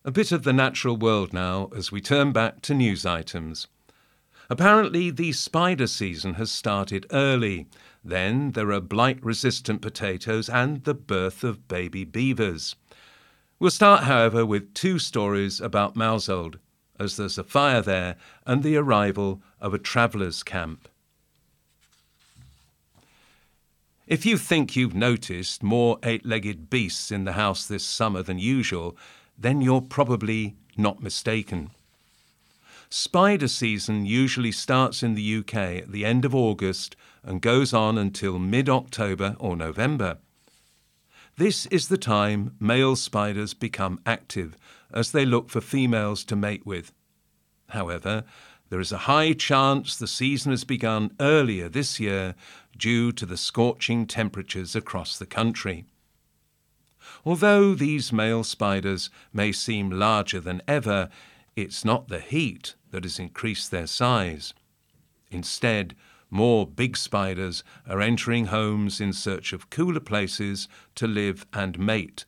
A bit of the natural world now as we turn back to news items. Apparently the spider season has started early. Then there are blight-resistant potatoes and the birth of baby beavers. We'll start, however, with two stories about Mousehold, as there's a fire there and the arrival of a travellers' camp. If you think you've noticed more eight-legged beasts in the house this summer than usual, then you're probably not mistaken. Spider season usually starts in the UK at the end of August and goes on until mid-October or November. This is the time male spiders become active as they look for females to mate with. However, there is a high chance the season has begun earlier this year due to the scorching temperatures across the country. Although these male spiders may seem larger than ever, it's not the heat that has increased their size. Instead, more big spiders are entering homes in search of cooler places to live and mate.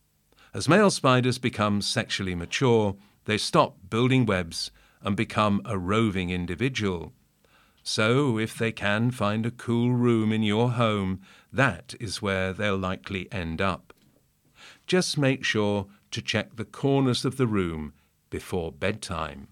As male spiders become sexually mature, they stop building webs and become a roving individual. So, if they can find a cool room in your home, that is where they'll likely end up. Just make sure to check the corners of the room before bedtime.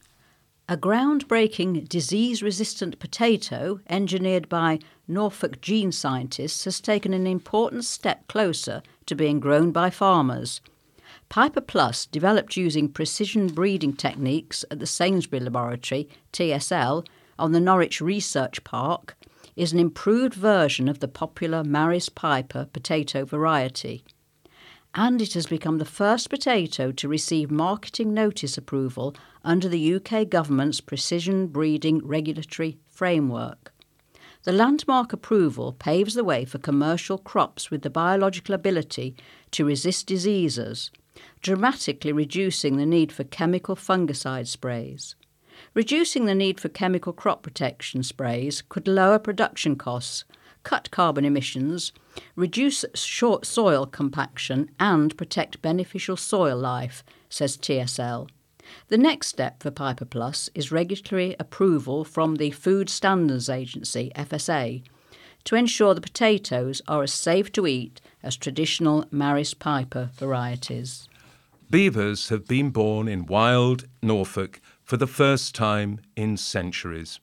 A groundbreaking disease-resistant potato engineered by Norfolk gene scientists has taken an important step closer to being grown by farmers. Piper Plus, developed using precision breeding techniques at the Sainsbury Laboratory, TSL, on the Norwich Research Park, is an improved version of the popular Maris Piper potato variety. And it has become the first potato to receive marketing notice approval under the UK government's precision breeding regulatory framework. The landmark approval paves the way for commercial crops with the biological ability to resist diseases, dramatically reducing the need for chemical fungicide sprays. Reducing the need for chemical crop protection sprays could lower production costs, cut carbon emissions, reduce short soil compaction and protect beneficial soil life, says TSL. The next step for Piper Plus is regulatory approval from the Food Standards Agency, FSA, to ensure the potatoes are as safe to eat as traditional Maris Piper varieties. Beavers have been born in wild Norfolk for the first time in centuries.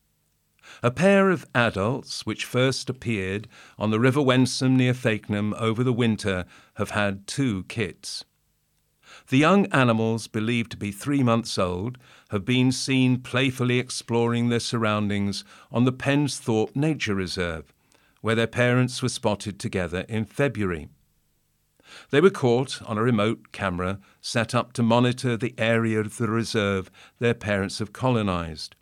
A pair of adults, which first appeared on the River Wensum near Fakenham over the winter, have had 2 kits. The young animals, believed to be 3 months old, have been seen playfully exploring their surroundings on the Pensthorpe Nature Reserve, where their parents were spotted together in February. They were caught on a remote camera set up to monitor the area of the reserve their parents have colonised.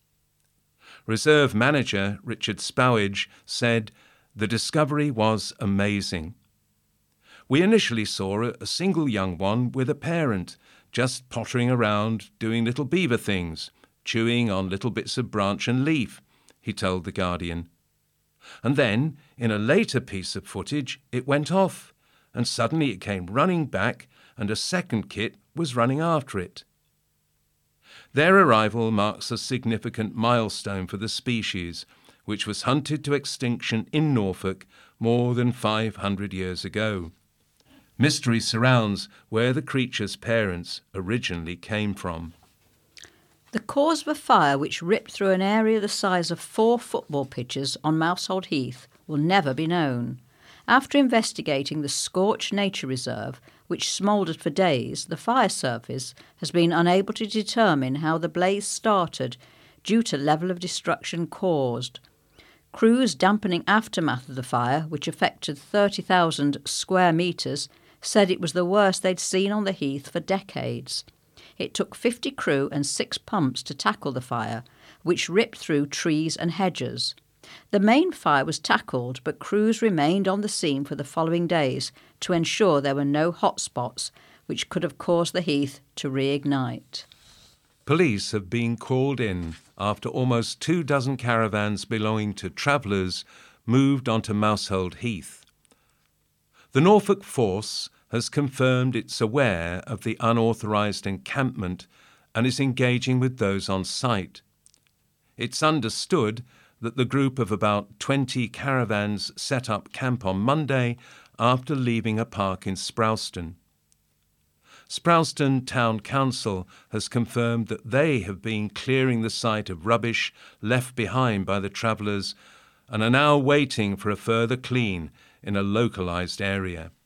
Reserve manager Richard Spowage said, "The discovery was amazing. We initially saw a single young one with a parent, just pottering around doing little beaver things, chewing on little bits of branch and leaf," he told The Guardian. And then, in a later piece of footage, it went off, and suddenly it came running back, and a second kit was running after it. Their arrival marks a significant milestone for the species, which was hunted to extinction in Norfolk more than 500 years ago. Mystery surrounds where the creature's parents originally came from. The cause of a fire which ripped through an area the size of 4 football pitches on Mousehold Heath will never be known. After investigating the scorched nature reserve, which smouldered for days, the fire service has been unable to determine how the blaze started due to level of destruction caused. Crews dampening aftermath of the fire, which affected 30,000 square metres, said it was the worst they'd seen on the heath for decades. It took 50 crew and 6 pumps to tackle the fire, which ripped through trees and hedges. The main fire was tackled, but crews remained on the scene for the following days to ensure there were no hot spots which could have caused the heath to reignite. Police have been called in after almost 24 caravans belonging to travellers moved onto Mousehold Heath. The Norfolk Force has confirmed it's aware of the unauthorised encampment and is engaging with those on site. It's understood that the group of about 20 caravans set up camp on Monday after leaving a park in Sprowston. Sprowston Town Council has confirmed that they have been clearing the site of rubbish left behind by the travellers and are now waiting for a further clean in a localised area.